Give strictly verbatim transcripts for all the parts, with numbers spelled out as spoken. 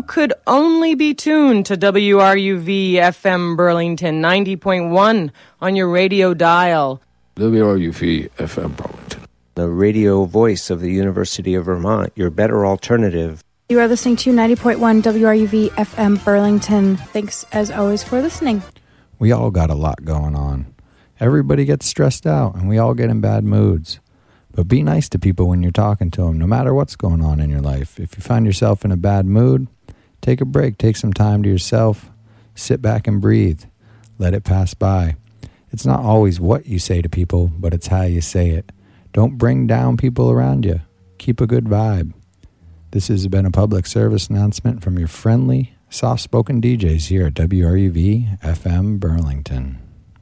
could only be tuned to W R U V F M Burlington ninety point one on your radio dial. W R U V F M Burlington, the radio voice of the University of Vermont, your better alternative. You are listening to ninety point one W R U V F M Burlington. Thanks, as always, for listening. We all got a lot going on. Everybody gets stressed out, and we all get in bad moods. But be nice to people when you're talking to them, no matter what's going on in your life. If you find yourself in a bad mood, take a break. Take some time to yourself. Sit back and breathe. Let it pass by. It's not always what you say to people, but it's how you say it. Don't bring down people around you. Keep a good vibe. This has been a public service announcement from your friendly, soft-spoken D Js here at W R U V F M Burlington.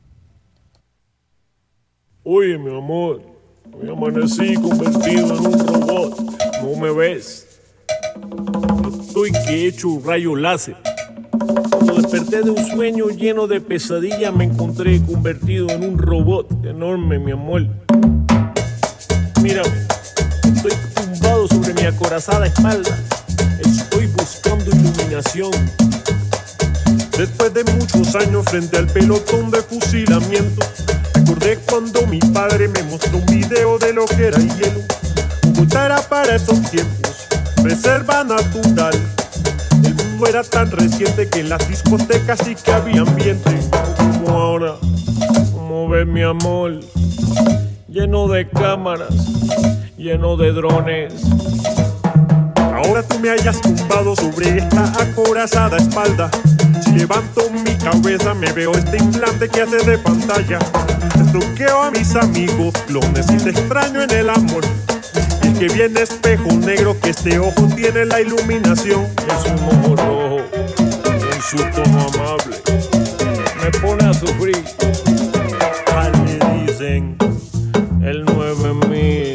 Oye, mi amor. Hoy amanecí convertido en un robot, ¿no me ves? Estoy que he hecho un rayo láser. Cuando desperté de un sueño lleno de pesadillas, me encontré convertido en un robot enorme, mi amor. Mírame, estoy tumbado sobre mi acorazada espalda. Estoy buscando iluminación. Después de muchos años frente al pelotón de fusilamiento, recordé cuando mi padre me mostró un video de lo que era el hielo. Bogotá era para esos tiempos reserva natural. El mundo era tan reciente que en las discotecas sí que había ambiente. Como ahora, como ves mi amor, lleno de cámaras, lleno de drones. Ahora tú me hayas tumbado sobre esta acorazada espalda. Si levanto mi cabeza me veo este implante que hace de pantalla. Estoqueo a mis amigos clones y te extraño en el amor. El que viene espejo negro, que este ojo tiene la iluminación. Es un ojo rojo, en su tono amable, me pone a sufrir. ¿Cuál le dicen? El nueve mil.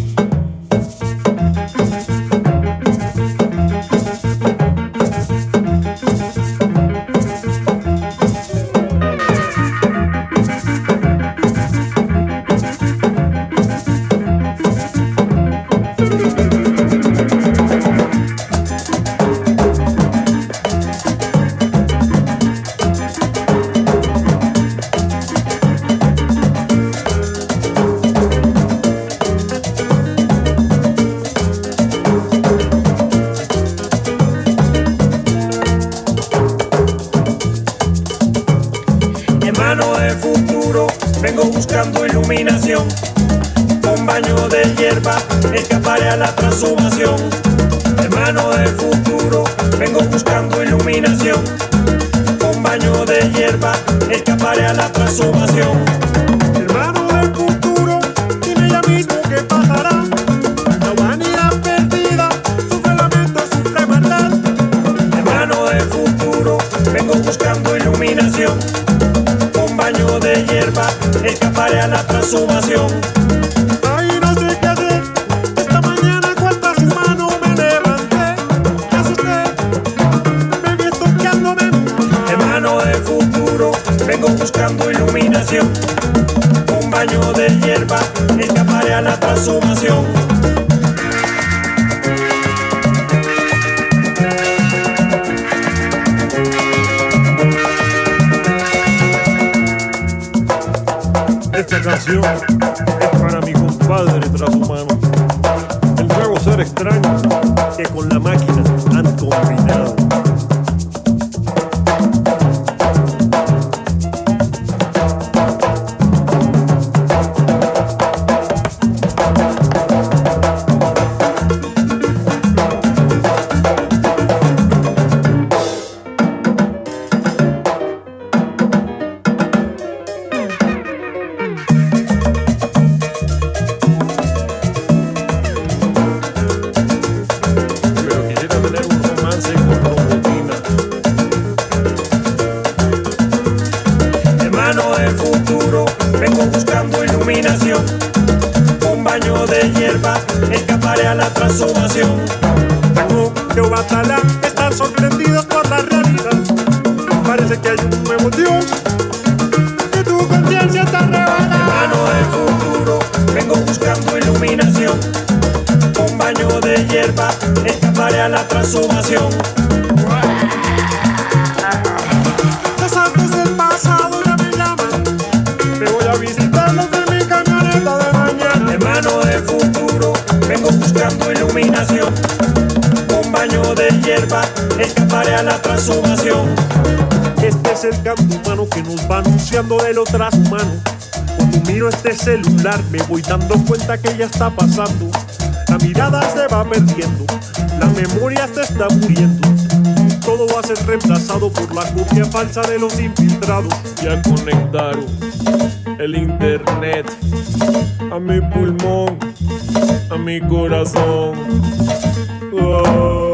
Con baño de hierba escaparé a la transhumación. Hermano del futuro, vengo buscando iluminación. Con baño de hierba escaparé a la transhumación. Hermano del futuro, dime ya mismo qué pasará. La humanidad perdida sufre lamento, sufre maldad. Hermano del futuro, vengo buscando iluminación. Con baño de hierba escaparé a la transhumación. Ay, no sé qué hacer. Esta mañana cual transhumano me levanté. Me asusté, me vi estoqueándome. Hermano del futuro, vengo buscando iluminación. Con baño de hierba escaparé a la transhumación. Esta canción es para mi compadre transhumano, el nuevo ser extraño que con la máquina han combinado. Están sorprendidos por la realidad. Parece que hay un nuevo Dios que tu conciencia está arrebata. Hermano del futuro, vengo buscando iluminación. Con baño de hierba escaparé a la transhumación. a la transhumación. Este es el canto humano que nos va anunciando de lo transhumano. Cuando miro este celular me voy dando cuenta que ya está pasando. La mirada se va perdiendo, la memoria se está muriendo. Todo va a ser reemplazado por la copia falsa de los infiltrados. Ya conectaron el internet a mi pulmón, a mi corazón. Oh.